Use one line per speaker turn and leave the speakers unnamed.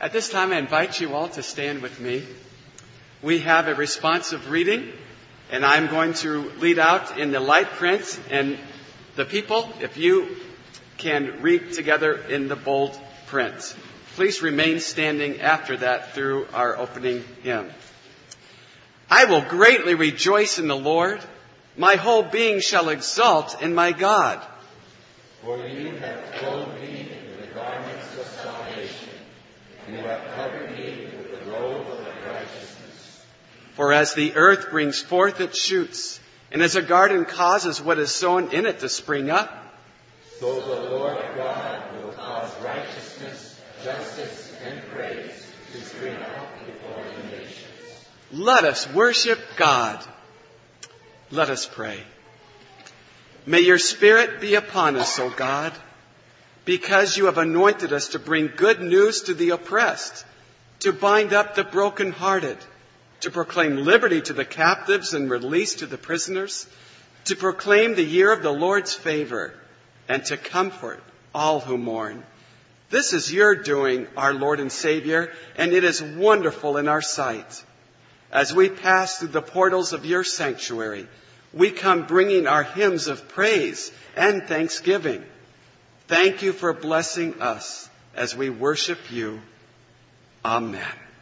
At this time, I invite you all to stand with me. We have a responsive reading, and I'm going to lead out in the light print, and the people, if you can read together in the bold print. Please remain standing after that through our opening hymn. I will greatly rejoice in the Lord. My whole being shall exult in my God.
For you have clothed me in the garments of salvation. You have covered me with the robe of righteousness.
For as the earth brings forth its shoots, and as a garden causes what is sown in it to spring up,
so the Lord God will cause righteousness, justice, and praise to spring up before the nations.
Let us worship God. Let us pray. May your Spirit be upon us, O God, because you have anointed us to bring good news to the oppressed, to bind up the brokenhearted, to proclaim liberty to the captives and release to the prisoners, to proclaim the year of the Lord's favor, and to comfort all who mourn. This is your doing, our Lord and Savior, and it is wonderful in our sight. As we pass through the portals of your sanctuary, we come bringing our hymns of praise and thanksgiving. Thank you for blessing us as we worship you. Amen.